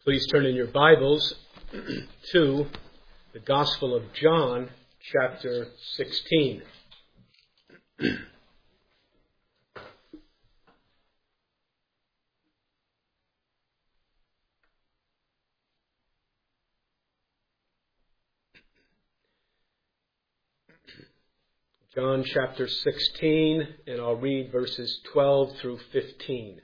Please turn in your Bibles to the Gospel of John, chapter 16. John chapter 16, and I'll read verses 12 through 15.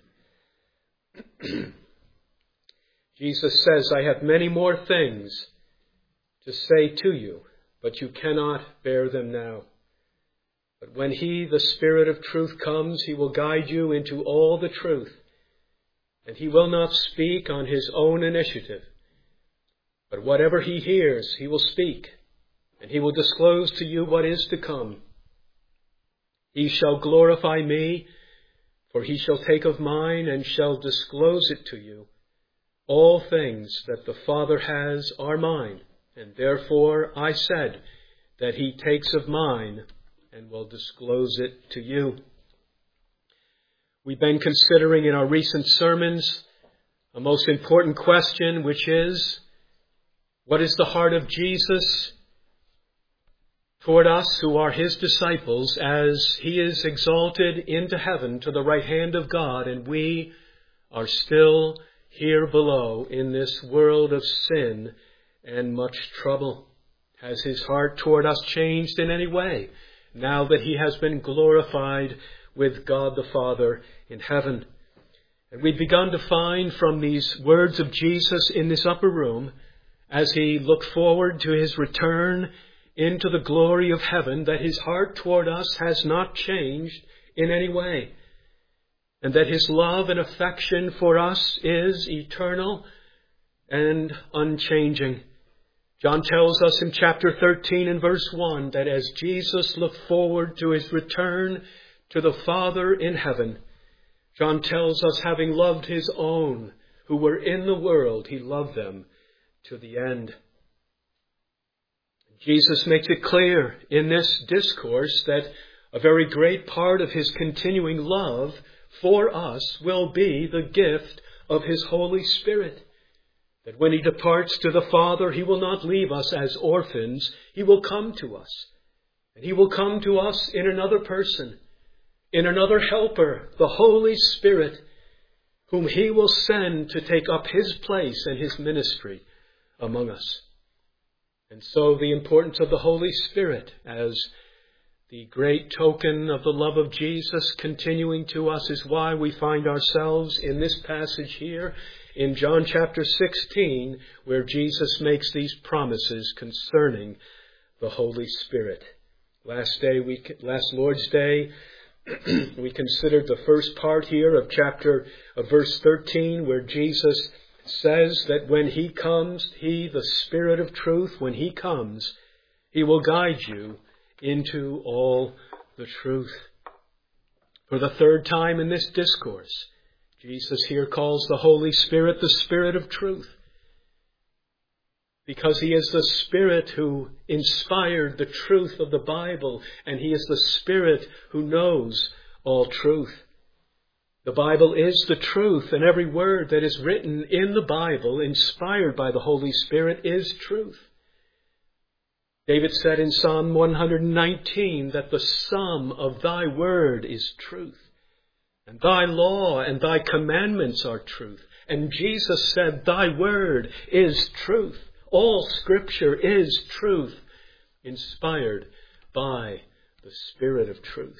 Jesus says, I have many more things to say to you, but you cannot bear them now. But when He, the Spirit of truth, comes, He will guide you into all the truth. And He will not speak on His own initiative. But whatever He hears, He will speak, and He will disclose to you what is to come. He shall glorify me, for He shall take of mine and shall disclose it to you. All things that the Father has are mine, and therefore I said that He takes of mine and will disclose it to you. We've been considering in our recent sermons a most important question, which is, what is the heart of Jesus toward us who are His disciples as He is exalted into heaven to the right hand of God, and we are still here below in this world of sin and much trouble? Has His heart toward us changed in any way now that He has been glorified with God the Father in heaven? And we've begun to find from these words of Jesus in this upper room, as He looked forward to His return into the glory of heaven, that His heart toward us has not changed in any way, and that His love and affection for us is eternal and unchanging. John tells us in chapter 13 and verse 1 that as Jesus looked forward to His return to the Father in heaven, John tells us, having loved His own who were in the world, He loved them to the end. Jesus makes it clear in this discourse that a very great part of His continuing love for us will be the gift of His Holy Spirit. That when He departs to the Father, He will not leave us as orphans. He will come to us. And He will come to us in another person, in another helper, the Holy Spirit, whom He will send to take up His place and His ministry among us. And so the importance of the Holy Spirit as the great token of the love of Jesus continuing to us is why we find ourselves in this passage here in John chapter 16, where Jesus makes these promises concerning the Holy Spirit. Last Lord's Day, we considered the first part here of verse 13, where Jesus says that when He comes, He, the Spirit of truth, when He comes, He will guide you into all the truth. For the third time in this discourse, Jesus here calls the Holy Spirit the Spirit of truth, because He is the Spirit who inspired the truth of the Bible, and He is the Spirit who knows all truth. The Bible is the truth, and every word that is written in the Bible, inspired by the Holy Spirit, is truth. David said in Psalm 119 that the sum of Thy word is truth, and Thy law and Thy commandments are truth. And Jesus said, Thy word is truth. All Scripture is truth, inspired by the Spirit of truth.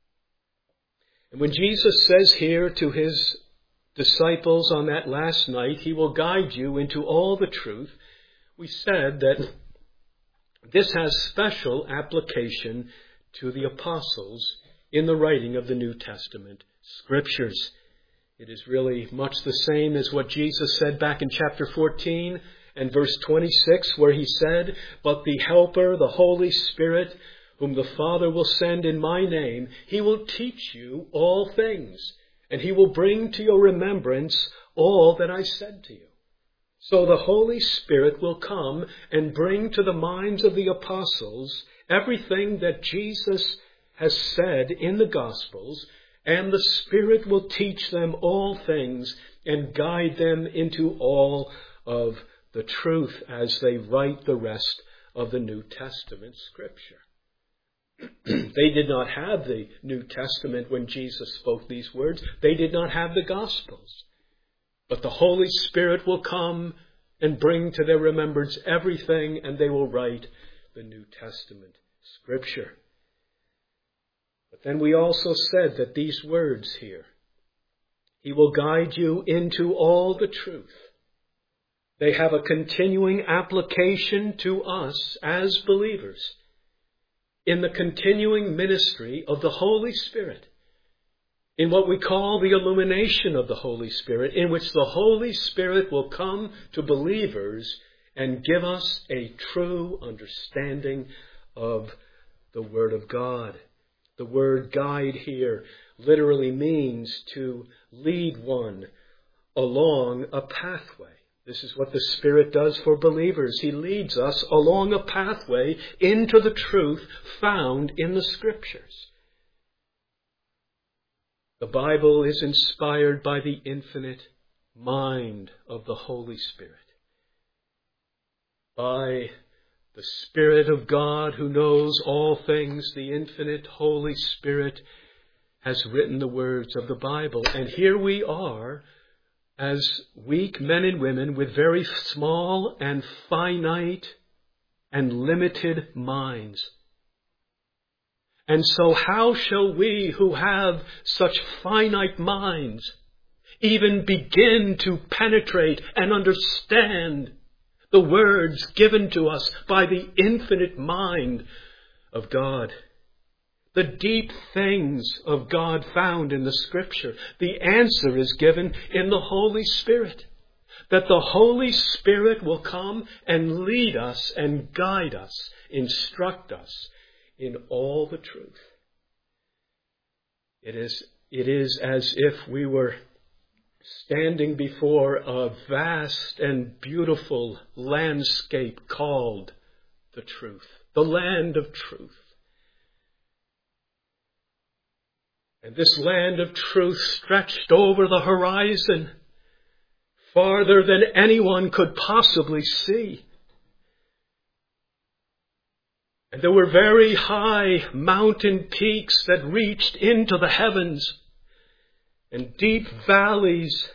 And when Jesus says here to His disciples on that last night, He will guide you into all the truth, we said that this has special application to the apostles in the writing of the New Testament Scriptures. It is really much the same as what Jesus said back in chapter 14 and verse 26, where He said, But the Helper, the Holy Spirit, whom the Father will send in my name, He will teach you all things, and He will bring to your remembrance all that I said to you. So the Holy Spirit will come and bring to the minds of the apostles everything that Jesus has said in the Gospels, and the Spirit will teach them all things and guide them into all of the truth as they write the rest of the New Testament Scripture. They did not have the New Testament when Jesus spoke these words. They did not have the Gospels. But the Holy Spirit will come and bring to their remembrance everything, and they will write the New Testament Scripture. But then we also said that these words here, He will guide you into all the truth. They have a continuing application to us as believers in the continuing ministry of the Holy Spirit, in what we call the illumination of the Holy Spirit, in which the Holy Spirit will come to believers and give us a true understanding of the Word of God. The word guide here literally means to lead one along a pathway. This is what the Spirit does for believers. He leads us along a pathway into the truth found in the Scriptures. The Bible is inspired by the infinite mind of the Holy Spirit. By the Spirit of God who knows all things, the infinite Holy Spirit has written the words of the Bible. And here we are, as weak men and women with very small and finite and limited minds. And so how shall we who have such finite minds even begin to penetrate and understand the words given to us by the infinite mind of God? The deep things of God found in the Scripture. The answer is given in the Holy Spirit. That the Holy Spirit will come and lead us and guide us, instruct us in all the truth. It is as if we were standing before a vast and beautiful landscape called the truth, the land of truth. And this land of truth stretched over the horizon farther than anyone could possibly see. And there were very high mountain peaks that reached into the heavens, and deep valleys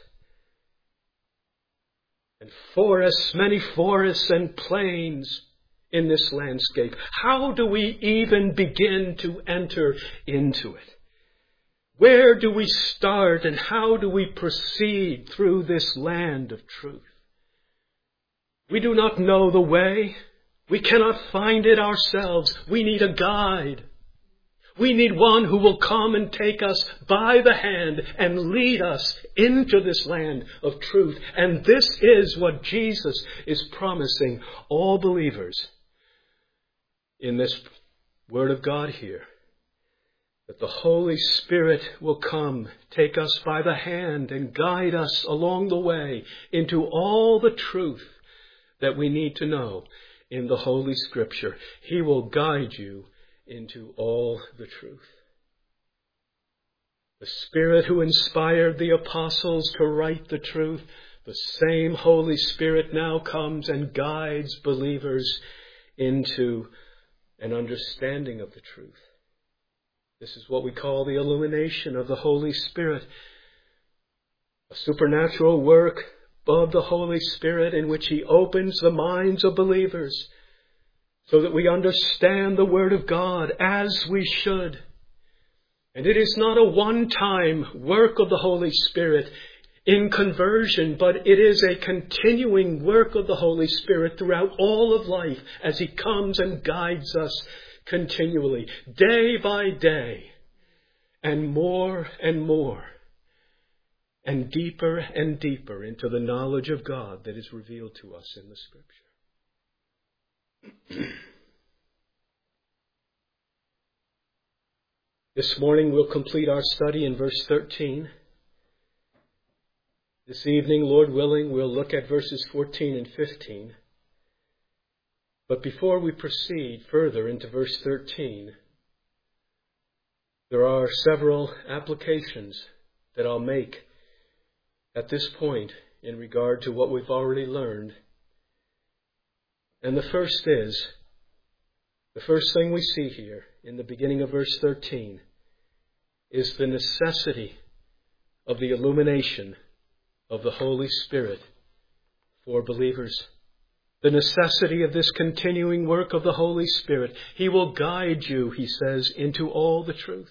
and forests, many forests and plains in this landscape. How do we even begin to enter into it? Where do we start and how do we proceed through this land of truth? We do not know the way. We cannot find it ourselves. We need a guide. We need one who will come and take us by the hand and lead us into this land of truth. And this is what Jesus is promising all believers in this Word of God here. That the Holy Spirit will come, take us by the hand and guide us along the way into all the truth that we need to know in the Holy Scripture. He will guide you into all the truth. The Spirit who inspired the apostles to write the truth, the same Holy Spirit now comes and guides believers into an understanding of the truth. This is what we call the illumination of the Holy Spirit. A supernatural work of the Holy Spirit in which He opens the minds of believers so that we understand the Word of God as we should. And it is not a one-time work of the Holy Spirit in conversion, but it is a continuing work of the Holy Spirit throughout all of life as He comes and guides us continually, day by day, and more, and deeper into the knowledge of God that is revealed to us in the Scripture. This morning we'll complete our study in verse 13. This evening, Lord willing, we'll look at verses 14 and 15. But before we proceed further into verse 13, there are several applications that I'll make at this point in regard to what we've already learned. And the first thing we see here in the beginning of verse 13 is the necessity of the illumination of the Holy Spirit for believers. The necessity of this continuing work of the Holy Spirit. He will guide you, he says, into all the truth.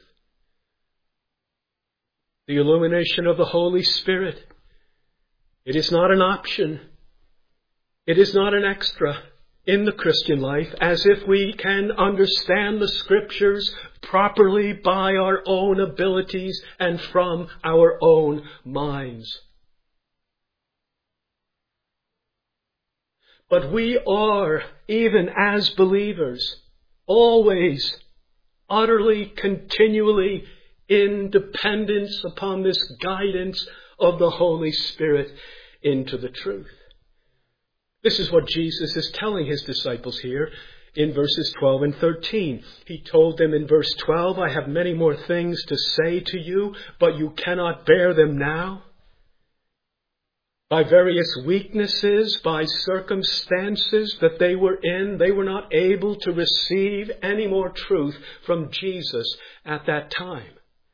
The illumination of the Holy Spirit. It is not an option. It is not an extra in the Christian life, as if we can understand the Scriptures properly by our own abilities and from our own minds. But we are, even as believers, always, utterly, continually in dependence upon this guidance of the Holy Spirit into the truth. This is what Jesus is telling his disciples here in verses 12 and 13. He told them in verse 12, I have many more things to say to you, but you cannot bear them now. By various weaknesses, by circumstances that they were in, they were not able to receive any more truth from Jesus at that time.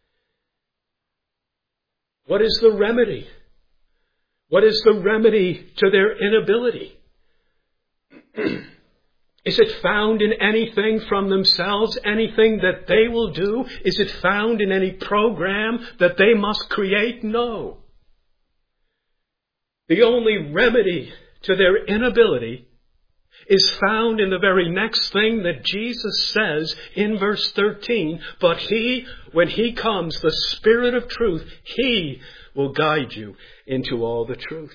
What is the remedy? What is the remedy to their inability? Is it found in anything from themselves, anything that they will do? Is it found in any program that they must create? No. The only remedy to their inability is found in the very next thing that Jesus says in verse 13. But He, when He comes, the Spirit of truth, He will guide you into all the truth.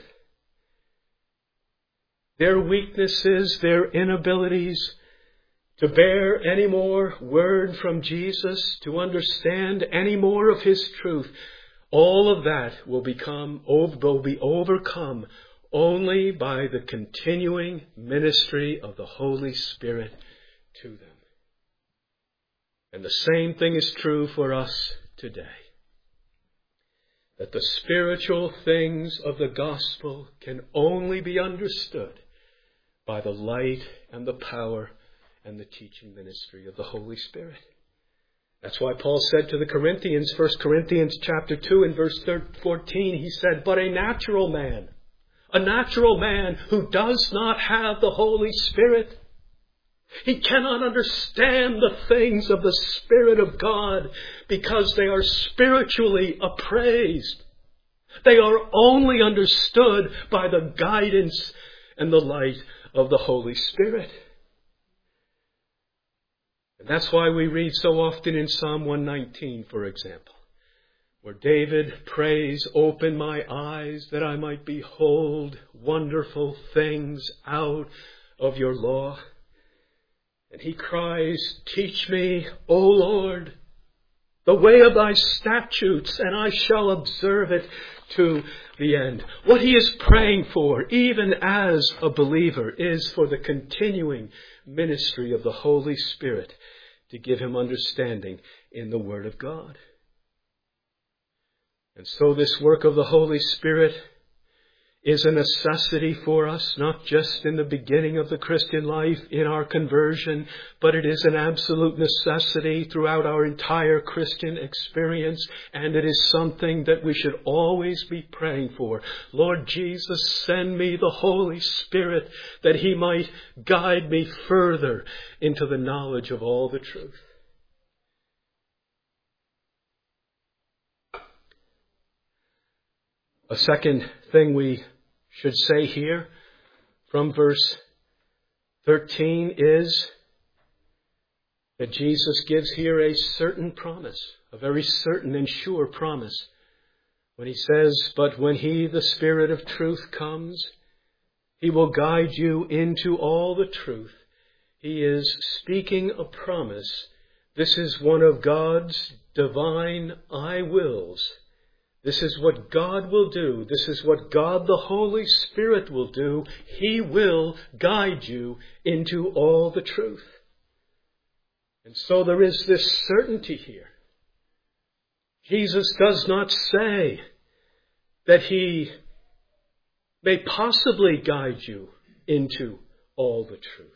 Their weaknesses, their inabilities to bear any more word from Jesus, to understand any more of His truth, all of that will be overcome only by the continuing ministry of the Holy Spirit to them. And the same thing is true for us today. That the spiritual things of the gospel can only be understood by the light and the power and the teaching ministry of the Holy Spirit. That's why Paul said to the Corinthians, 1 Corinthians chapter 2 and verse 14, he said, but a natural man who does not have the Holy Spirit, he cannot understand the things of the Spirit of God because they are spiritually appraised. They are only understood by the guidance and the light of the Holy Spirit. And that's why we read so often in Psalm 119, for example, where David prays, open my eyes that I might behold wonderful things out of your law. And he cries, teach me, O Lord, the way of thy statutes, and I shall observe it to the end. What he is praying for, even as a believer, is for the continuing ministry of the Holy Spirit to give him understanding in the Word of God. And so this work of the Holy Spirit is a necessity for us, not just in the beginning of the Christian life, in our conversion, but it is an absolute necessity throughout our entire Christian experience, and it is something that we should always be praying for. Lord Jesus, send me the Holy Spirit that He might guide me further into the knowledge of all the truth. A second thing we should say here from verse 13 is that Jesus gives here a certain promise, a very certain and sure promise, when He says, but when He, the Spirit of truth, comes, He will guide you into all the truth. He is speaking a promise. This is one of God's divine I wills. This is what God will do. This is what God the Holy Spirit will do. He will guide you into all the truth. And so there is this certainty here. Jesus does not say that He may possibly guide you into all the truth.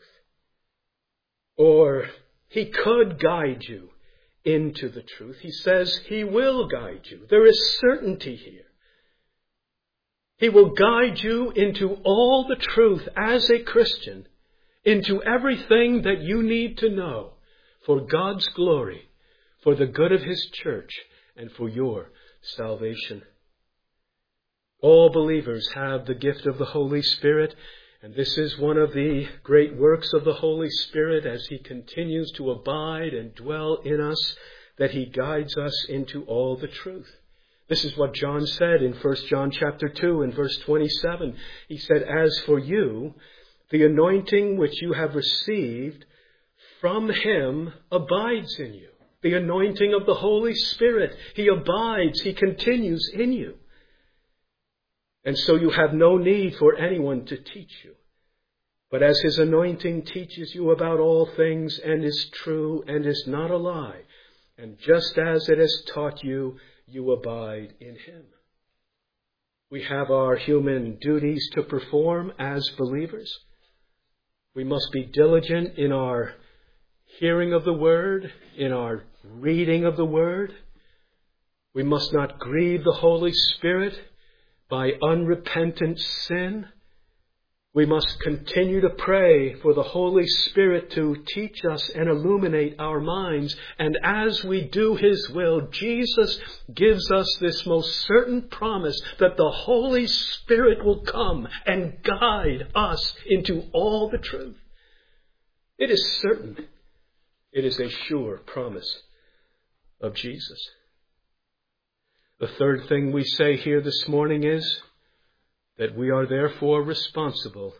Or He could guide you into the truth. He says He will guide you. There is certainty here. He will guide you into all the truth as a Christian, into everything that you need to know for God's glory, for the good of His church, and for your salvation. All believers have the gift of the Holy Spirit, and this is one of the great works of the Holy Spirit as He continues to abide and dwell in us, that He guides us into all the truth. This is what John said in 1 John chapter 2 and verse 27. He said, "As for you, the anointing which you have received from Him abides in you." The anointing of the Holy Spirit. He abides. He continues in you. And so you have no need for anyone to teach you. But as His anointing teaches you about all things and is true and is not a lie, and just as it has taught you, you abide in Him. We have our human duties to perform as believers. We must be diligent in our hearing of the Word, in our reading of the Word. We must not grieve the Holy Spirit by unrepentant sin. We must continue to pray for the Holy Spirit to teach us and illuminate our minds. And as we do His will, Jesus gives us this most certain promise that the Holy Spirit will come and guide us into all the truth. It is certain. It is a sure promise of Jesus. The third thing we say here this morning is that we are therefore responsible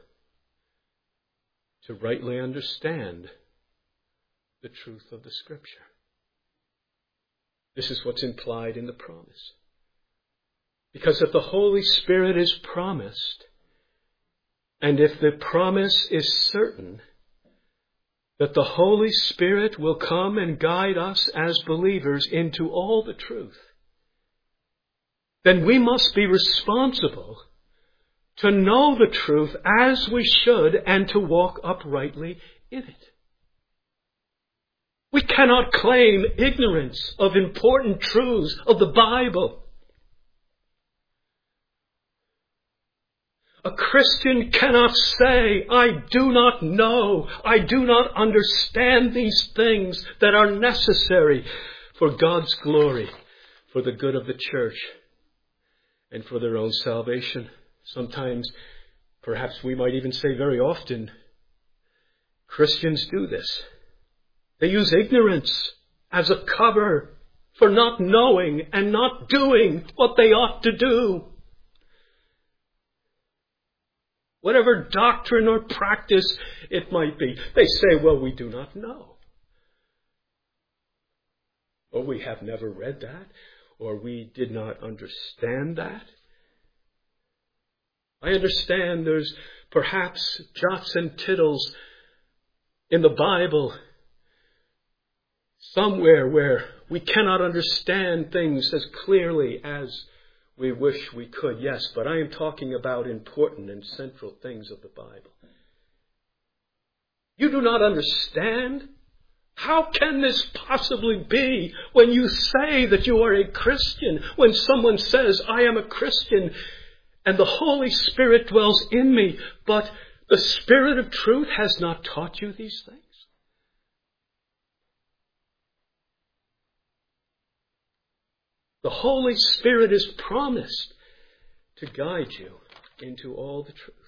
to rightly understand the truth of the Scripture. This is what's implied in the promise. Because if the Holy Spirit is promised, and if the promise is certain that the Holy Spirit will come and guide us as believers into all the truth, then we must be responsible to know the truth as we should and to walk uprightly in it. We cannot claim ignorance of important truths of the Bible. A Christian cannot say, "I do not know, I do not understand these things that are necessary for God's glory, for the good of the church, and for their own salvation." Sometimes, perhaps we might even say very often, Christians do this. They use ignorance as a cover for not knowing and not doing what they ought to do. Whatever doctrine or practice it might be, they say, "Well, we do not know." Or we have never read that, or we did not understand that. I understand there's perhaps jots and tittles in the Bible somewhere where we cannot understand things as clearly as we wish we could. Yes, but I am talking about important and central things of the Bible. You do not understand? How can this possibly be when you say that you are a Christian? When someone says, "I am a Christian, and the Holy Spirit dwells in me," but the Spirit of truth has not taught you these things? The Holy Spirit is promised to guide you into all the truth.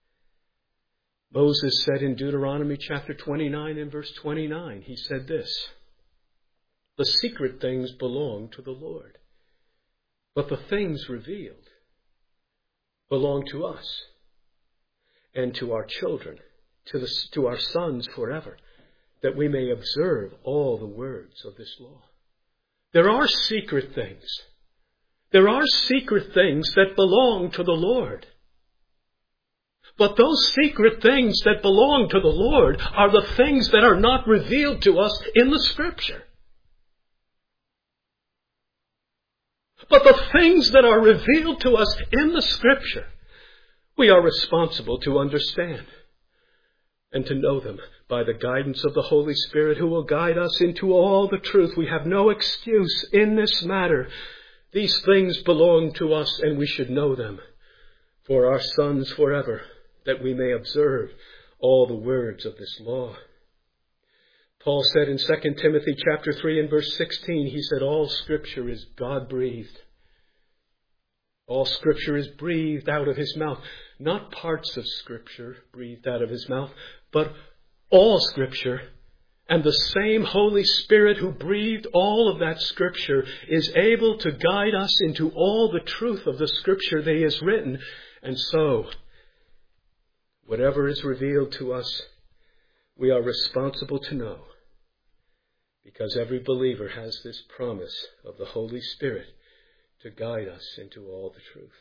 Moses said in Deuteronomy chapter 29 and verse 29, he said this, "The secret things belong to the Lord, but the things revealed belong to us and to our children, to our sons forever, that we may observe all the words of this law." There are secret things. There are secret things that belong to the Lord. But those secret things that belong to the Lord are the things that are not revealed to us in the Scripture. But the things that are revealed to us in the Scripture, we are responsible to understand and to know them by the guidance of the Holy Spirit, who will guide us into all the truth. We have no excuse in this matter. These things belong to us, and we should know them for our sons forever, that we may observe all the words of this law. Paul said in 2 Timothy chapter 3 and verse 16, he said, all Scripture is God-breathed. All Scripture is breathed out of his mouth. Not parts of Scripture breathed out of his mouth, but all Scripture. And the same Holy Spirit who breathed all of that Scripture is able to guide us into all the truth of the Scripture that he has written. And so, whatever is revealed to us, we are responsible to know, because every believer has this promise of the Holy Spirit to guide us into all the truth.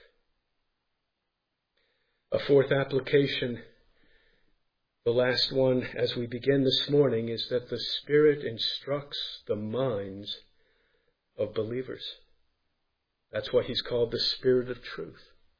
A fourth application, the last one as we begin this morning, is that the Spirit instructs the minds of believers. That's why he's called the Spirit of truth.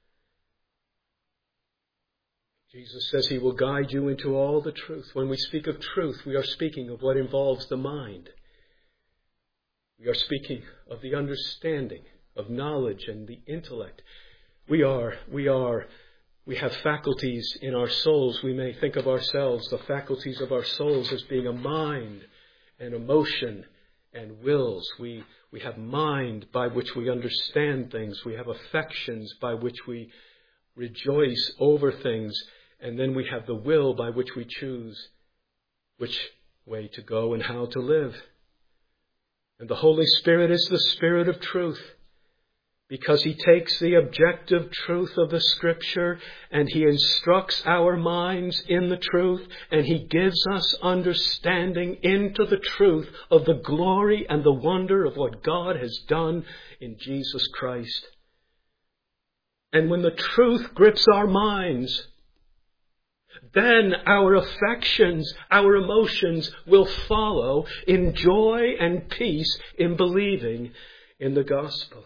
Jesus says he will guide you into all the truth. When we speak of truth, we are speaking of what involves the mind. We are speaking of the understanding, of knowledge and the intellect. We have faculties in our souls. We may think of ourselves, the faculties of our souls, as being a mind and emotion and wills. We have mind by which we understand things. We have affections by which we rejoice over things. And then we have the will by which we choose which way to go and how to live. And the Holy Spirit is the Spirit of truth, because he takes the objective truth of the Scripture and he instructs our minds in the truth, and he gives us understanding into the truth of the glory and the wonder of what God has done in Jesus Christ. And when the truth grips our minds, then our affections, our emotions will follow in joy and peace in believing in the gospel.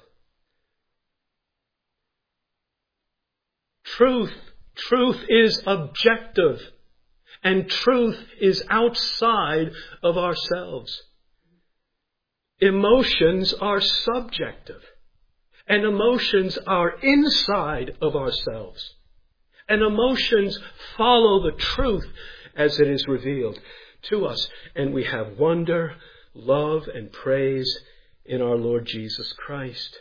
Truth is objective, and truth is outside of ourselves. Emotions are subjective, and emotions are inside of ourselves. And emotions follow the truth as it is revealed to us. And we have wonder, love, and praise in our Lord Jesus Christ.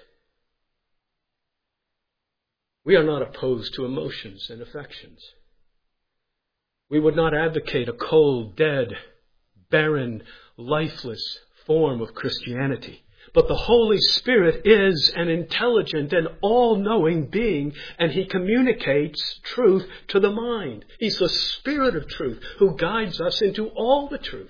We are not opposed to emotions and affections. We would not advocate a cold, dead, barren, lifeless form of Christianity. But the Holy Spirit is an intelligent and all-knowing being, and he communicates truth to the mind. He's the Spirit of truth who guides us into all the truth.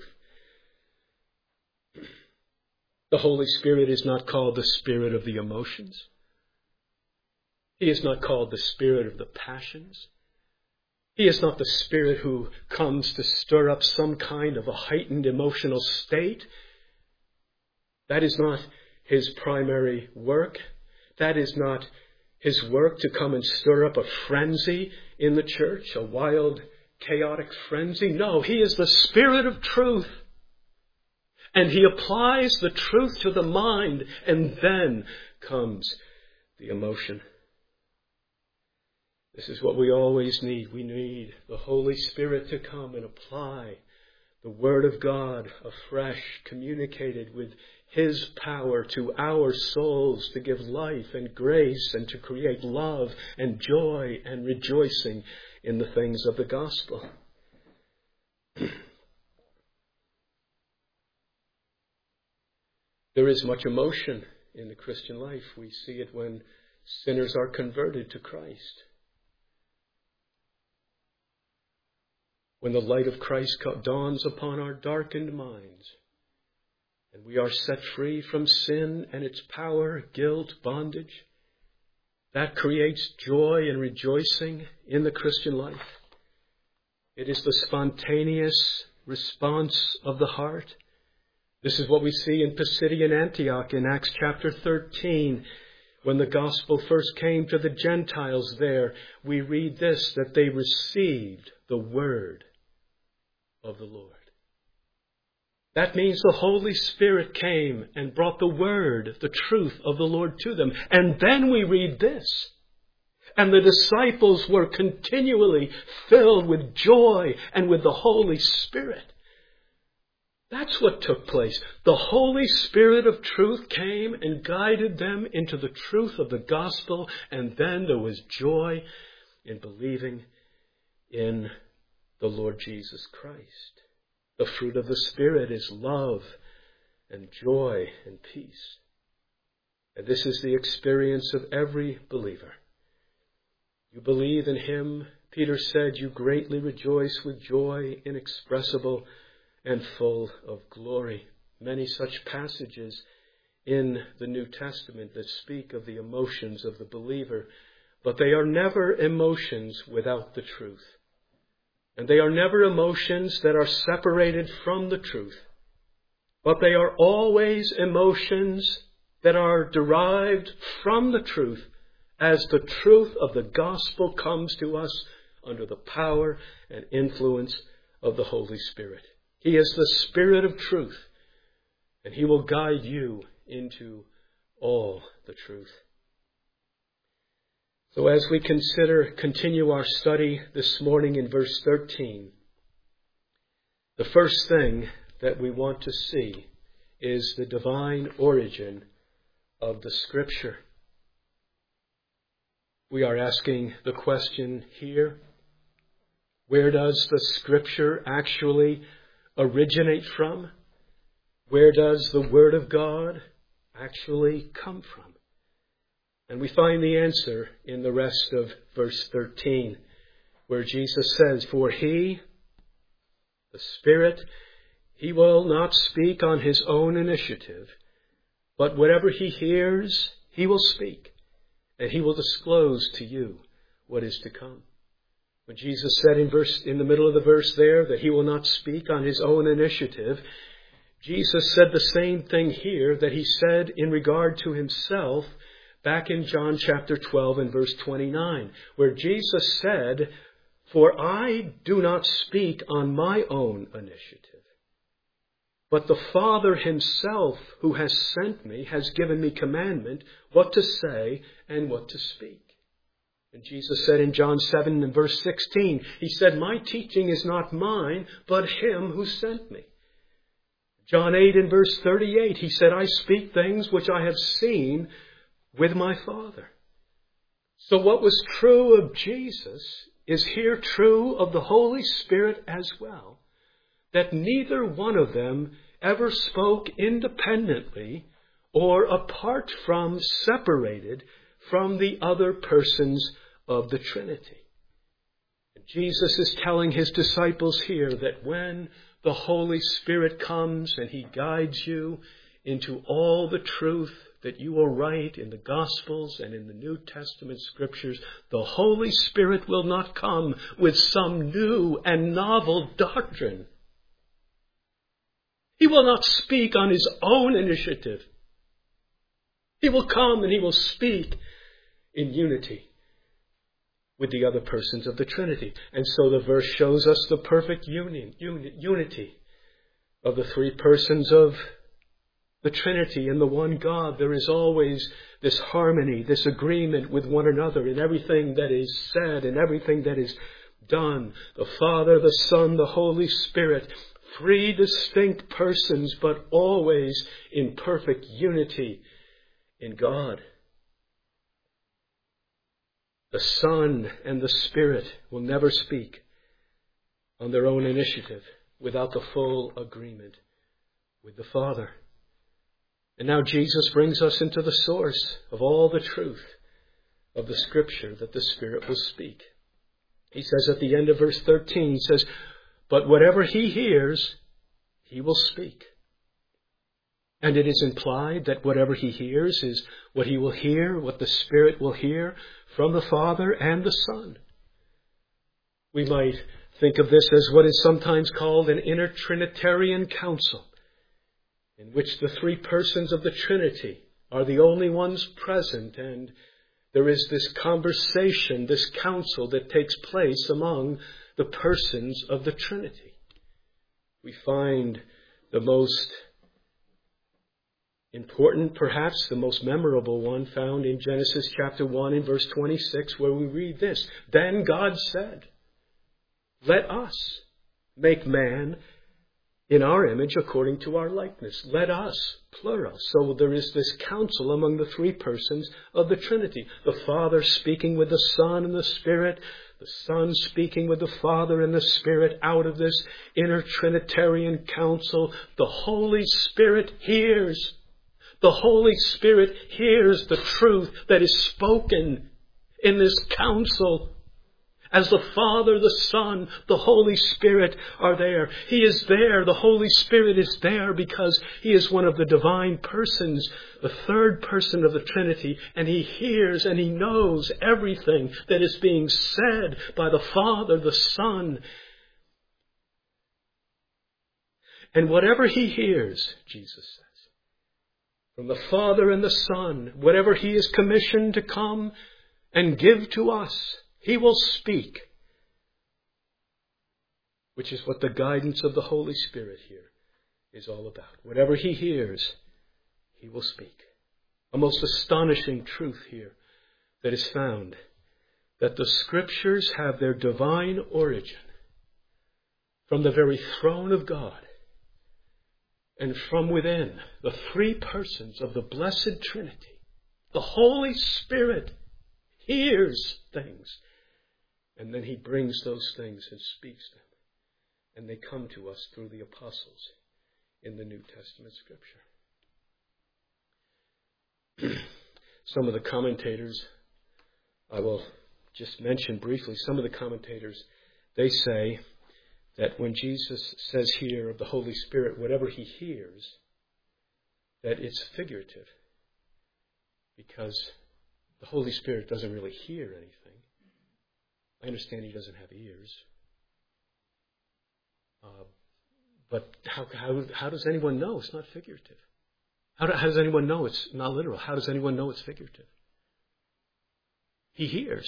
The Holy Spirit is not called the Spirit of the emotions. He is not called the Spirit of the passions. He is not the Spirit who comes to stir up some kind of a heightened emotional state. That is not his primary work. That is not his work to come and stir up a frenzy in the church, a wild, chaotic frenzy. No, he is the Spirit of truth. And he applies the truth to the mind, and then comes the emotion. This is what we always need. We need the Holy Spirit to come and apply the Word of God afresh, communicated with his power to our souls to give life and grace and to create love and joy and rejoicing in the things of the gospel. There is much emotion in the Christian life. We see it when sinners are converted to Christ. When the light of Christ dawns upon our darkened minds, and we are set free from sin and its power, guilt, bondage, that creates joy and rejoicing in the Christian life. It is the spontaneous response of the heart. This is what we see in Pisidian Antioch in Acts chapter 13. When the gospel first came to the Gentiles there, we read this, that they received the word of the Lord. That means the Holy Spirit came and brought the word, the truth of the Lord to them. And then we read this. And the disciples were continually filled with joy and with the Holy Spirit. That's what took place. The Holy Spirit of truth came and guided them into the truth of the gospel, and then there was joy in believing in the Lord Jesus Christ. The fruit of the Spirit is love and joy and peace. And this is the experience of every believer. You believe in Him, Peter said, you greatly rejoice with joy inexpressible and full of glory. Many such passages in the New Testament that speak of the emotions of the believer, but they are never emotions without the truth. And they are never emotions that are separated from the truth, but they are always emotions that are derived from the truth as the truth of the gospel comes to us under the power and influence of the Holy Spirit. He is the Spirit of truth, and He will guide you into all the truth. So as we continue our study this morning in verse 13, the first thing that we want to see is the divine origin of the Scripture. We are asking the question here, where does the Scripture actually originate from? Where does the Word of God actually come from? And we find the answer in the rest of verse 13, where Jesus says, for He, the Spirit, He will not speak on His own initiative, but whatever He hears, He will speak, and He will disclose to you what is to come. When Jesus said in the middle of the verse there that He will not speak on His own initiative, Jesus said the same thing here that He said in regard to Himself back in John chapter 12 and verse 29, where Jesus said, for I do not speak on my own initiative, but the Father Himself who has sent me has given me commandment what to say and what to speak. And Jesus said in John 7 and verse 16, He said, my teaching is not mine, but Him who sent me. John 8 and verse 38, He said, I speak things which I have seen with my Father. So what was true of Jesus is here true of the Holy Spirit as well, that neither one of them ever spoke independently or apart from, separated from the other persons of the Trinity. And Jesus is telling His disciples here that when the Holy Spirit comes and He guides you into all the truth that you will write in the Gospels and in the New Testament Scriptures, the Holy Spirit will not come with some new and novel doctrine. He will not speak on His own initiative. He will come and He will speak in unity with the other persons of the Trinity. And so the verse shows us the perfect unity of the three persons of the Trinity and the one God. There is always this harmony, this agreement with one another in everything that is said and everything that is done. The Father, the Son, the Holy Spirit, three distinct persons, but always in perfect unity in God. The Son and the Spirit will never speak on their own initiative without the full agreement with the Father. And now Jesus brings us into the source of all the truth of the Scripture that the Spirit will speak. He says at the end of verse 13, He says, but whatever He hears, He will speak. And it is implied that whatever He hears is what He will hear, what the Spirit will hear from the Father and the Son. We might think of this as what is sometimes called an inner Trinitarian council, in which the three persons of the Trinity are the only ones present, and there is this conversation, this counsel that takes place among the persons of the Trinity. We find the most important, perhaps the most memorable one, found in Genesis chapter 1 and verse 26, where we read this: "Then God said, let us make man in our image according to our likeness." Let us, plural. So there is this counsel among the three persons of the Trinity. The Father speaking with the Son and the Spirit. The Son speaking with the Father and the Spirit out of this inner Trinitarian counsel. The Holy Spirit hears. The Holy Spirit hears the truth that is spoken in this counsel. As the Father, the Son, the Holy Spirit are there. He is there. The Holy Spirit is there because He is one of the divine persons, the third person of the Trinity, and He hears and He knows everything that is being said by the Father, the Son. And whatever He hears, Jesus says, from the Father and the Son, whatever He is commissioned to come and give to us, He will speak, which is what the guidance of the Holy Spirit here is all about. Whatever He hears, He will speak. A most astonishing truth here that is found, that the Scriptures have their divine origin from the very throne of God, and from within the three persons of the blessed Trinity. The Holy Spirit hears things, and then He brings those things and speaks them. And they come to us through the apostles in the New Testament Scripture. Some of the commentators, I will just mention briefly, some of the commentators, they say that when Jesus says here of the Holy Spirit, whatever He hears, that it's figurative, because the Holy Spirit doesn't really hear anything. I understand He doesn't have ears. But how does anyone know it's not figurative? How does anyone know it's not literal? How does anyone know it's figurative? He hears.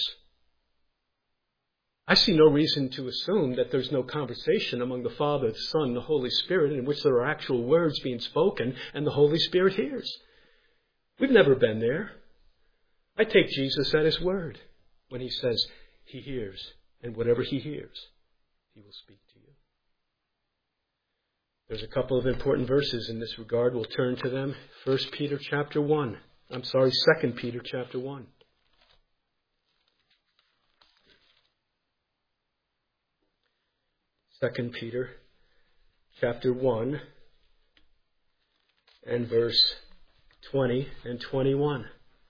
I see no reason to assume that there's no conversation among the Father, the Son, and the Holy Spirit in which there are actual words being spoken and the Holy Spirit hears. We've never been there. I take Jesus at His word when He says He hears, and whatever He hears, He will speak to you. There's a couple of important verses in this regard. We'll turn to them. 2 Peter chapter 1. 2 Peter chapter 1. Second Peter chapter 1 and verse 20 and 21.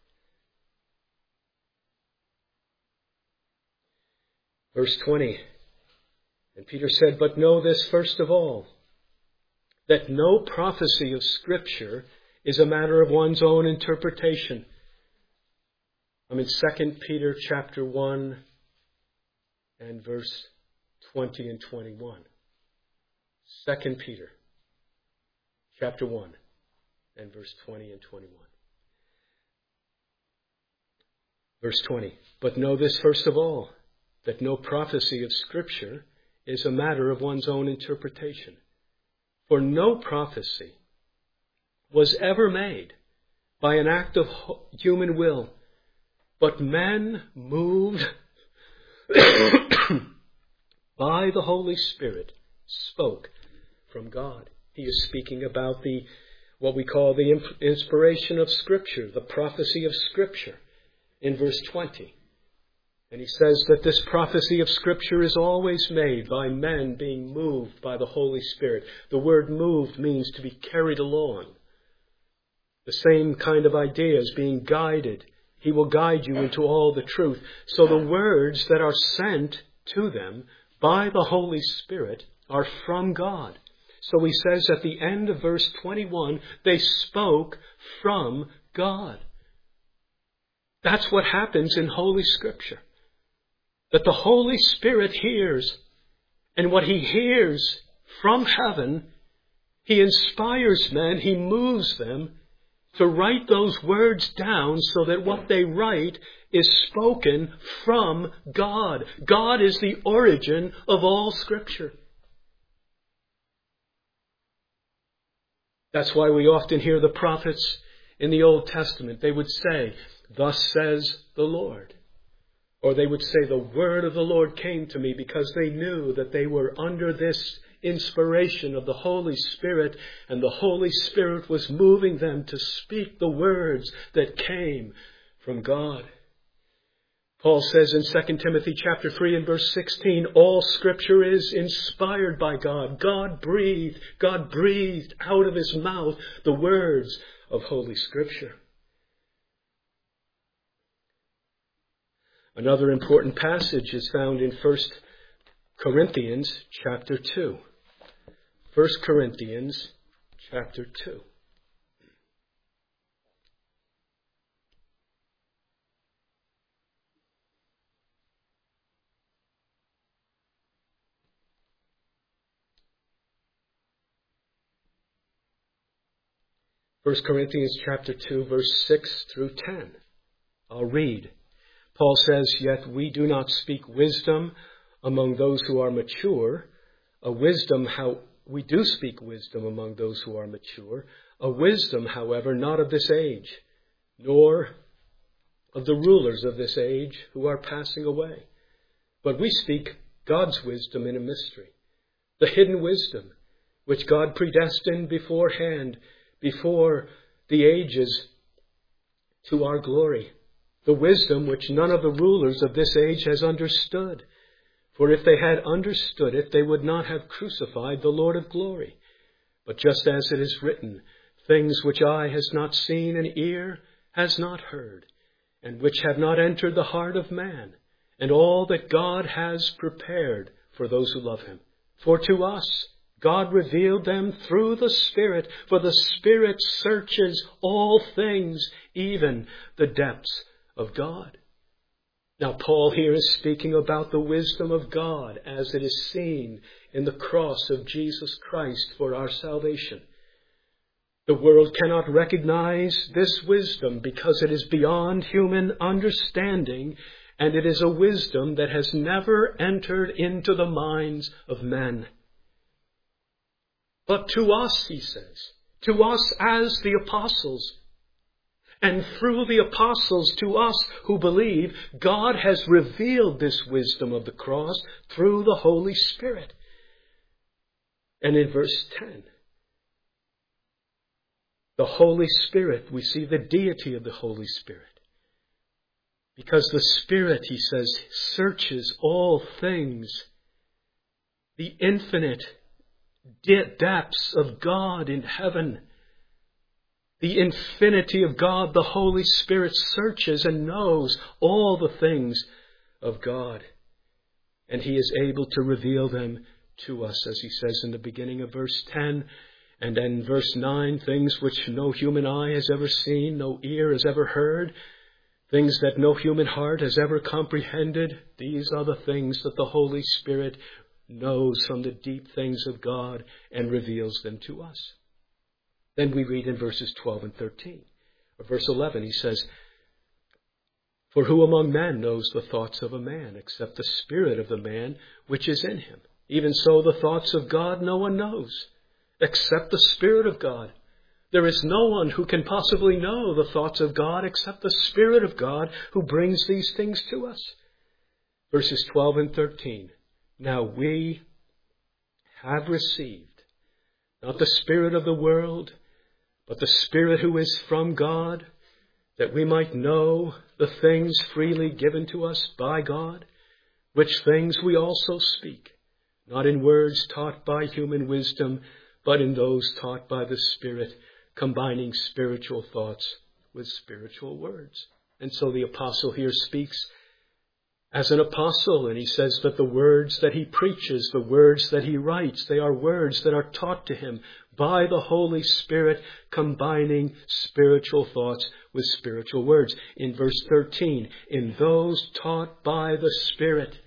Verse 20. And Peter said, "But know this first of all, that no prophecy of Scripture is a matter of one's own interpretation." I'm in 2 Peter chapter 1 and verse 20 and 21. 2 Peter chapter 1 and verse 20 and 21. Verse 20. "But know this first of all, that no prophecy of Scripture is a matter of one's own interpretation. For no prophecy was ever made by an act of human will, but men moved by the Holy Spirit spoke from God." He is speaking about what we call the inspiration of Scripture, the prophecy of Scripture in verse 20. And he says that this prophecy of Scripture is always made by men being moved by the Holy Spirit. The word moved means to be carried along. The same kind of idea as being guided. He will guide you into all the truth. So the words that are sent to them by the Holy Spirit are from God. So he says at the end of verse 21, they spoke from God. That's what happens in Holy Scripture. That the Holy Spirit hears, and what He hears from heaven, He inspires men, He moves them, to write those words down so that what they write is spoken from God. God is the origin of all Scripture. That's why we often hear the prophets in the Old Testament. They would say, "Thus says the Lord." Or they would say, "The word of the Lord came to me," because they knew that they were under this inspiration of the Holy Spirit, and the Holy Spirit was moving them to speak the words that came from God. Paul says in 2 Timothy chapter 3 and verse 16, all Scripture is inspired by God. God breathed out of His mouth the words of Holy Scripture. Another important passage is found in 1 Corinthians chapter 2. 1 Corinthians chapter 2. First Corinthians chapter 2, verse 6 through 10. I'll read. Paul says, "Yet we do not speak wisdom among those who are mature, we do speak wisdom among those who are mature, a wisdom, however, not of this age, nor of the rulers of this age who are passing away. But we speak God's wisdom in a mystery, the hidden wisdom, which God predestined beforehand, before the ages, to our glory. The wisdom which none of the rulers of this age has understood. For if they had understood it, they would not have crucified the Lord of glory. But just as it is written, things which eye has not seen and ear has not heard, and which have not entered the heart of man, and all that God has prepared for those who love Him. For to us God revealed them through the Spirit, for the Spirit searches all things, even the depths of God." Now, Paul here is speaking about the wisdom of God as it is seen in the cross of Jesus Christ for our salvation. The world cannot recognize this wisdom because it is beyond human understanding, and it is a wisdom that has never entered into the minds of men. But to us, he says, to us as the apostles, and through the apostles to us who believe, God has revealed this wisdom of the cross through the Holy Spirit. And in verse 10, the Holy Spirit, we see the deity of the Holy Spirit. Because the Spirit, he says, searches all things, the infinite depths of God in heaven. The infinity of God, the Holy Spirit searches and knows all the things of God. And He is able to reveal them to us, as He says in the beginning of verse 10. And then verse 9, things which no human eye has ever seen, no ear has ever heard, things that no human heart has ever comprehended. These are the things that the Holy Spirit knows from the deep things of God and reveals them to us. Then we read in verses 12 and 13. Or verse 11, he says, "For who among men knows the thoughts of a man, except the spirit of the man which is in him? Even so the thoughts of God no one knows, except the Spirit of God. There is no one who can possibly know the thoughts of God except the Spirit of God who brings these things to us." Verses 12 and 13. "Now we have received not the spirit of the world, but the Spirit who is from God, that we might know the things freely given to us by God, which things we also speak, not in words taught by human wisdom, but in those taught by the Spirit, combining spiritual thoughts with spiritual words." And so the apostle here speaks as an apostle, and he says that the words that he preaches, the words that he writes, they are words that are taught to him by the Holy Spirit, combining spiritual thoughts with spiritual words. In verse 13, in those taught by the Spirit.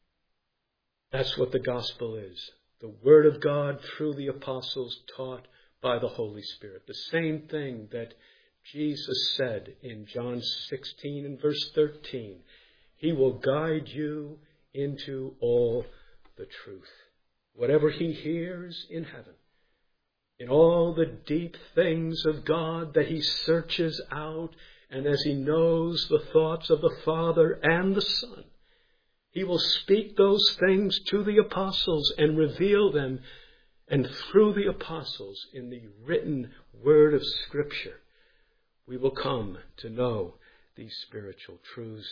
That's what the gospel is. The Word of God through the apostles taught by the Holy Spirit. The same thing that Jesus said in John 16 and verse 13. He will guide you into all the truth. Whatever he hears in heaven, in all the deep things of God that he searches out, and as he knows the thoughts of the Father and the Son, he will speak those things to the apostles and reveal them, and through the apostles in the written word of Scripture, we will come to know these spiritual truths.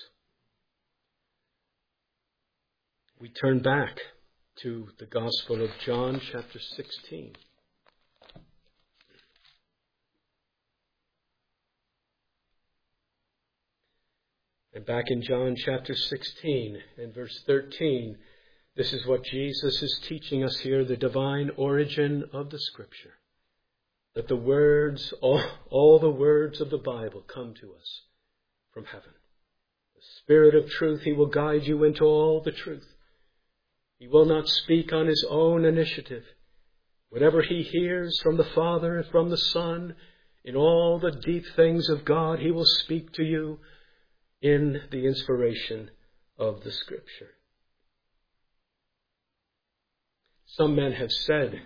We turn back to the Gospel of John, chapter 16. And back in John chapter 16 and verse 13, this is what Jesus is teaching us here, the divine origin of the Scripture. That the words, all the words of the Bible come to us from heaven. The Spirit of truth, he will guide you into all the truth. He will not speak on his own initiative. Whatever he hears from the Father and from the Son, in all the deep things of God, he will speak to you in the inspiration of the Scripture. Some men have said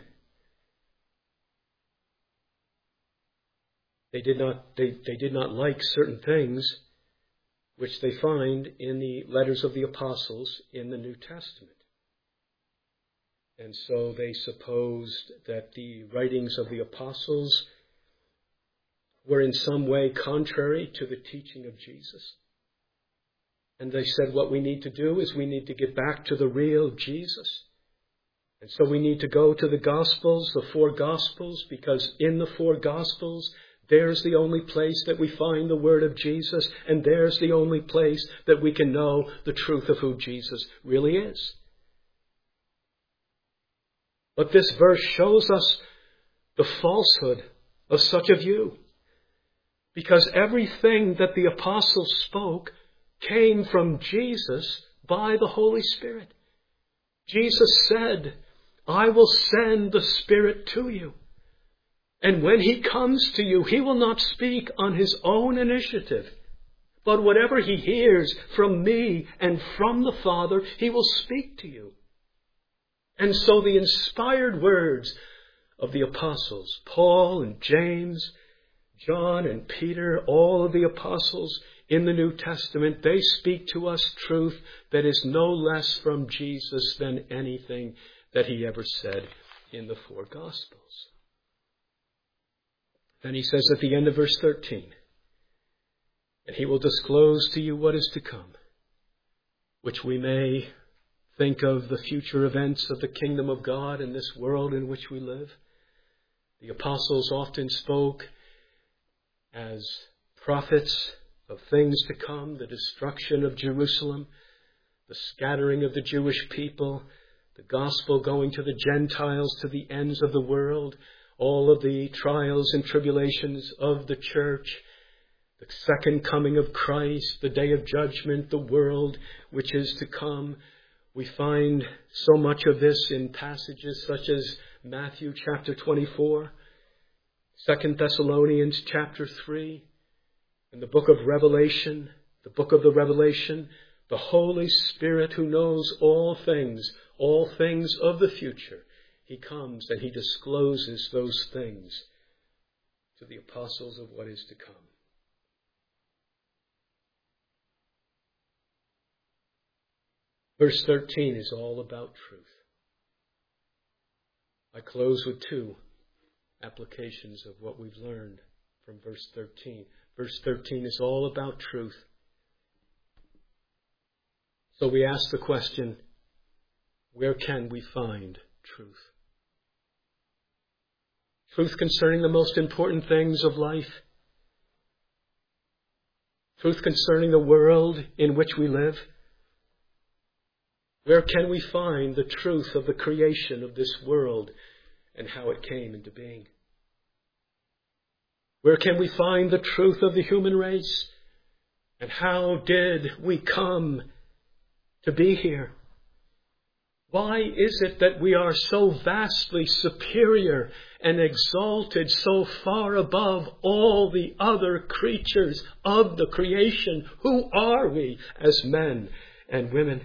they did not like certain things which they find in the letters of the apostles in the New Testament. And so they supposed that the writings of the apostles were in some way contrary to the teaching of Jesus. And they said what we need to do is we need to get back to the real Jesus. And so we need to go to the Gospels, the four Gospels, because in the four Gospels, there's the only place that we find the word of Jesus, and there's the only place that we can know the truth of who Jesus really is. But this verse shows us the falsehood of such a view. Because everything that the apostles spoke came from Jesus by the Holy Spirit. Jesus said, I will send the Spirit to you. And when he comes to you, he will not speak on his own initiative. But whatever he hears from me and from the Father, he will speak to you. And so the inspired words of the apostles, Paul and James, John and Peter, all of the apostles in the New Testament, they speak to us truth that is no less from Jesus than anything that he ever said in the four Gospels. Then he says at the end of verse 13, and he will disclose to you what is to come, which we may think of the future events of the kingdom of God in this world in which we live. The apostles often spoke as prophets of things to come, the destruction of Jerusalem, the scattering of the Jewish people, the gospel going to the Gentiles, to the ends of the world, all of the trials and tribulations of the church, the second coming of Christ, the day of judgment, the world which is to come. We find so much of this in passages such as Matthew chapter 24, 2 Thessalonians chapter 3, in the book of Revelation, the Holy Spirit who knows all things of the future. He comes and he discloses those things to the apostles of what is to come. Verse 13 is all about truth. I close with two applications of what we've learned from verse 13. Verse 13 is all about truth. So we ask the question, where can we find truth? Truth concerning the most important things of life. Truth concerning the world in which we live. Where can we find the truth of the creation of this world and how it came into being? Where can we find the truth of the human race and how did we come to be here? Why is it that we are so vastly superior and exalted so far above all the other creatures of the creation? Who are we as men and women?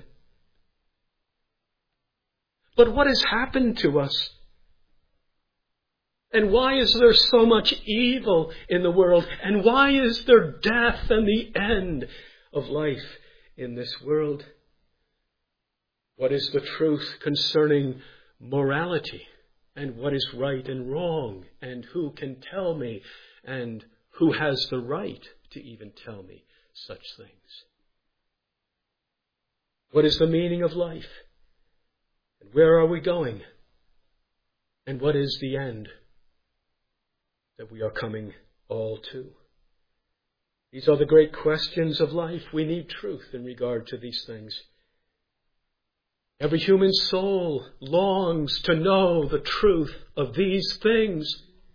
But what has happened to us? And why is there so much evil in the world? And why is there death and the end of life in this world? What is the truth concerning morality? And what is right and wrong? And who can tell me? And who has the right to even tell me such things? What is the meaning of life? And where are we going? And what is the end that we are coming all to? These are the great questions of life. We need truth in regard to these things. Every human soul longs to know the truth of these things.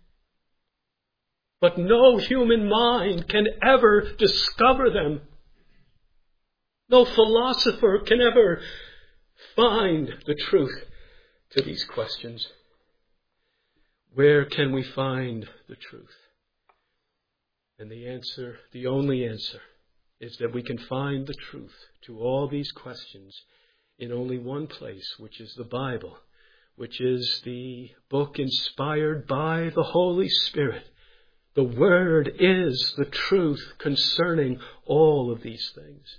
But no human mind can ever discover them. No philosopher can ever find the truth to these questions. Where can we find the truth? And the answer, the only answer, is that we can find the truth to all these questions in only one place, which is the Bible, which is the book inspired by the Holy Spirit. The Word is the truth concerning all of these things.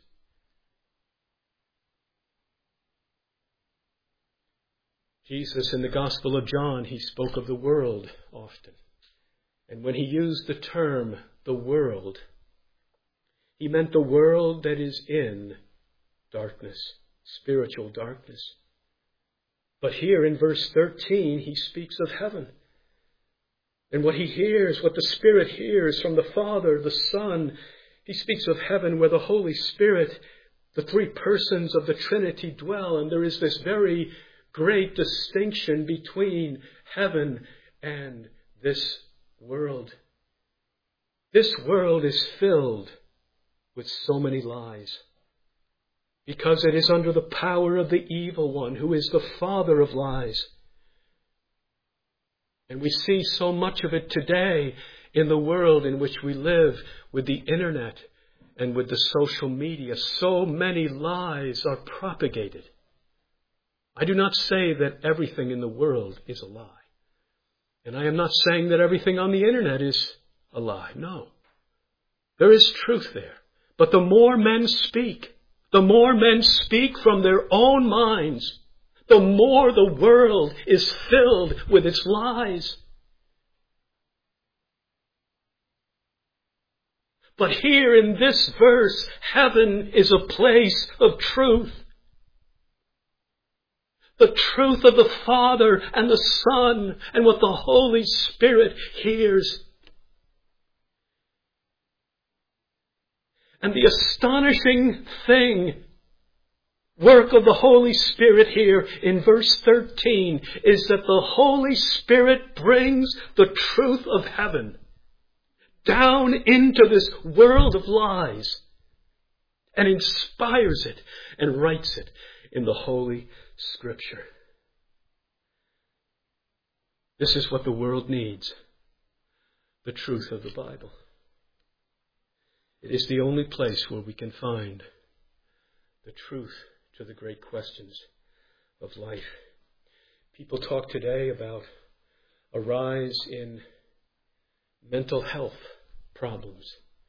Jesus, in the Gospel of John, he spoke of the world often. And when he used the term, the world, he meant the world that is in darkness, spiritual darkness. But here in verse 13, he speaks of heaven. And what he hears, what the Spirit hears from the Father, the Son, he speaks of heaven where the Holy Spirit, the three persons of the Trinity dwell. And there is this very great distinction between heaven and this world. This world is filled with so many lies because it is under the power of the evil one who is the father of lies. And we see so much of it today in the world in which we live with the internet and with the social media. So many lies are propagated. I do not say that everything in the world is a lie. And I am not saying that everything on the internet is a lie. No. There is truth there. But the more men speak from their own minds, the more the world is filled with its lies. But here in this verse, heaven is a place of truth. The truth of the Father and the Son and what the Holy Spirit hears. And the astonishing work of the Holy Spirit here in verse 13 is that the Holy Spirit brings the truth of heaven down into this world of lies and inspires it and writes it in the Holy Scripture. This is what the world needs, the truth of the Bible. It is the only place where we can find the truth to the great questions of life. People talk today about a rise in mental health problems.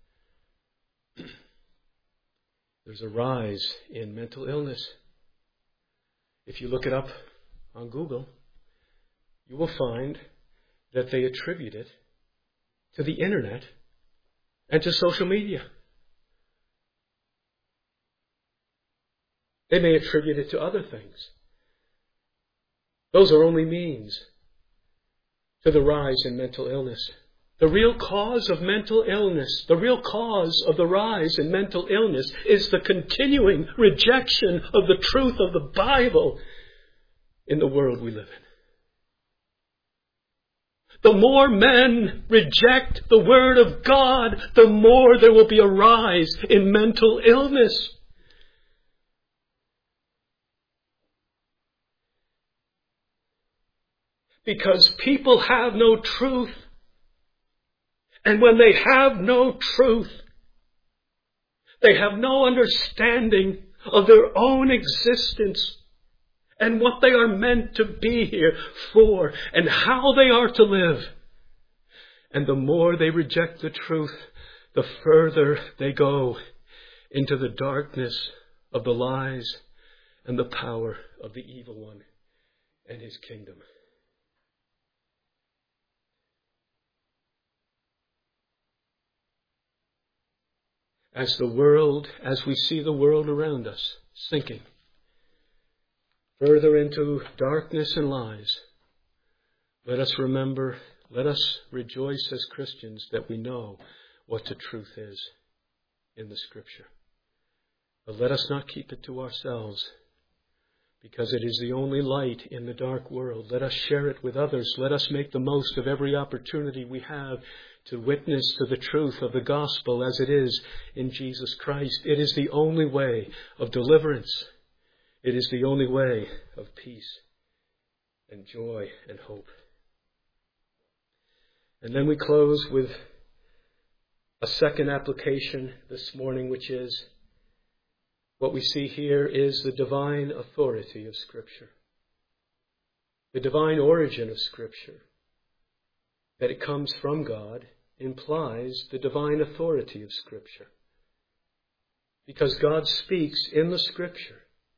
There's a rise in mental illness. If you look it up on Google, you will find that they attribute it to the internet and to social media. They may attribute it to other things. Those are only means to the rise in mental illness. The real cause of mental illness, the real cause of the rise in mental illness is the continuing rejection of the truth of the Bible in the world we live in. The more men reject the Word of God, the more there will be a rise in mental illness. Because people have no truth. And when they have no truth, they have no understanding of their own existence and what they are meant to be here for and how they are to live. And the more they reject the truth, the further they go into the darkness of the lies and the power of the evil one and his kingdom. As we see the world around us sinking further into darkness and lies, let us remember, let us rejoice as Christians that we know what the truth is in the Scripture. But let us not keep it to ourselves, because it is the only light in the dark world. Let us share it with others. Let us make the most of every opportunity we have to witness to the truth of the gospel as it is in Jesus Christ. It is the only way of deliverance. It is the only way of peace and joy and hope. And then we close with a second application this morning, which is what we see here is the divine authority of Scripture. The divine origin of Scripture. That it comes from God implies the divine authority of Scripture. Because God speaks in the Scripture.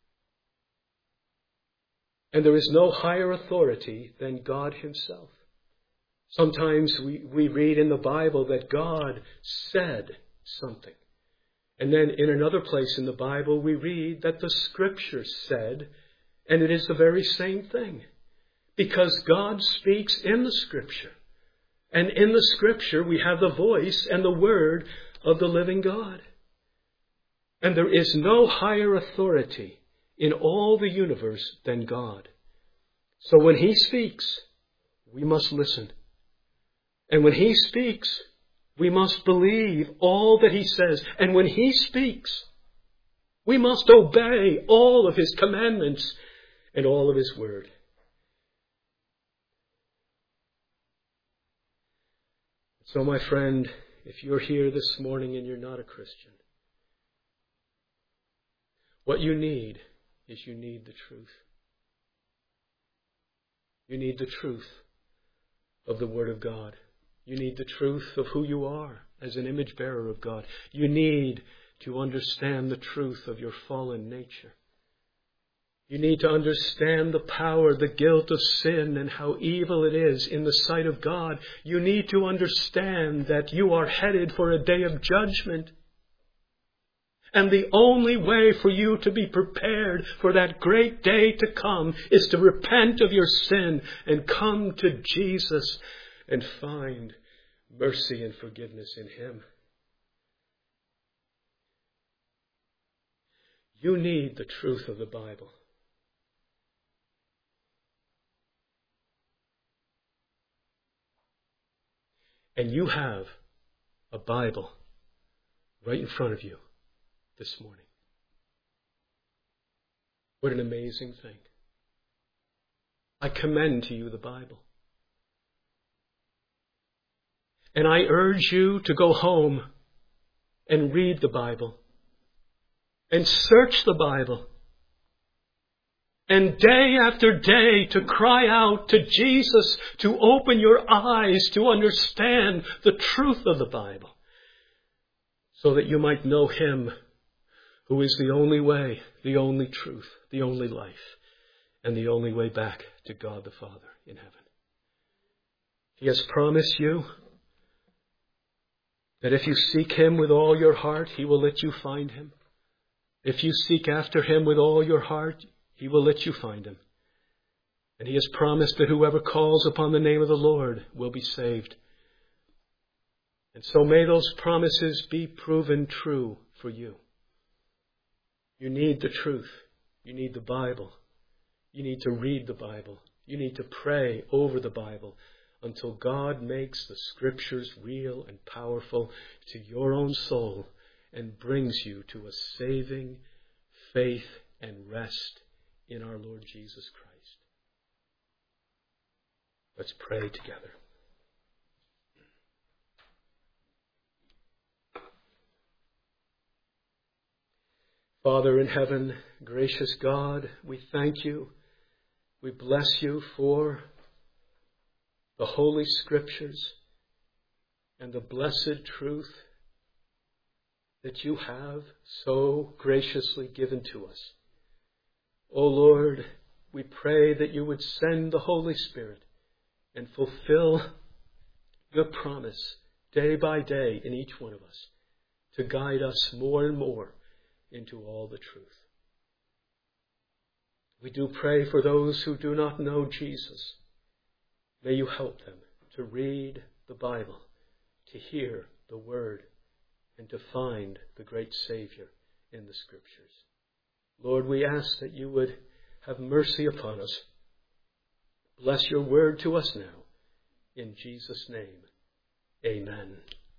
And there is no higher authority than God Himself. Sometimes we read in the Bible that God said something. And then in another place in the Bible we read that the Scripture said, and it is the very same thing. Because God speaks in the Scripture. And in the Scripture we have the voice and the word of the living God. And there is no higher authority in all the universe than God. So when He speaks, we must listen. And when He speaks, we must believe all that He says. And when He speaks, we must obey all of His commandments and all of His word. So, my friend, if you're here this morning and you're not a Christian, what you need is you need the truth. You need the truth of the Word of God. You need the truth of who you are as an image bearer of God. You need to understand the truth of your fallen nature. You need to understand the power, the guilt of sin and how evil it is in the sight of God. You need to understand that you are headed for a day of judgment. And the only way for you to be prepared for that great day to come is to repent of your sin and come to Jesus and find mercy and forgiveness in Him. You need the truth of the Bible. And you have a Bible right in front of you this morning. What an amazing thing. I commend to you the Bible. And I urge you to go home and read the Bible and search the Bible. And day after day to cry out to Jesus to open your eyes to understand the truth of the Bible so that you might know Him who is the only way, the only truth, the only life, and the only way back to God the Father in heaven. He has promised you that if you seek Him with all your heart, He will let you find Him. If you seek after Him with all your heart, He will let you find Him. And He has promised that whoever calls upon the name of the Lord will be saved. And so may those promises be proven true for you. You need the truth. You need the Bible. You need to read the Bible. You need to pray over the Bible until God makes the Scriptures real and powerful to your own soul and brings you to a saving faith and rest in our Lord Jesus Christ. Let's pray together. Father in heaven, gracious God, we thank you. We bless you for the Holy Scriptures and the blessed truth that you have so graciously given to us. O Lord, we pray that you would send the Holy Spirit and fulfill your promise day by day in each one of us to guide us more and more into all the truth. We do pray for those who do not know Jesus. May you help them to read the Bible, to hear the Word, and to find the great Savior in the Scriptures. Lord, we ask that you would have mercy upon us. Bless your word to us now. In Jesus' name, amen.